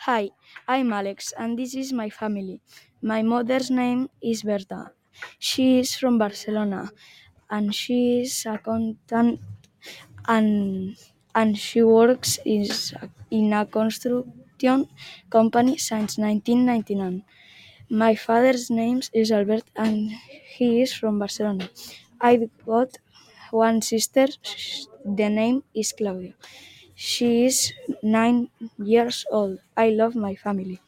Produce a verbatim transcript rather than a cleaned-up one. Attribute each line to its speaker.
Speaker 1: Hi, I'm Alex, and this is my family. My mother's name is Berta. She is from Barcelona, and she is accountant, and and she works is in a construction company since nineteen ninety-nine. My father's name is Albert, and he is from Barcelona. I've got one sister. The name is Claudia. She is nine years old. I love my family.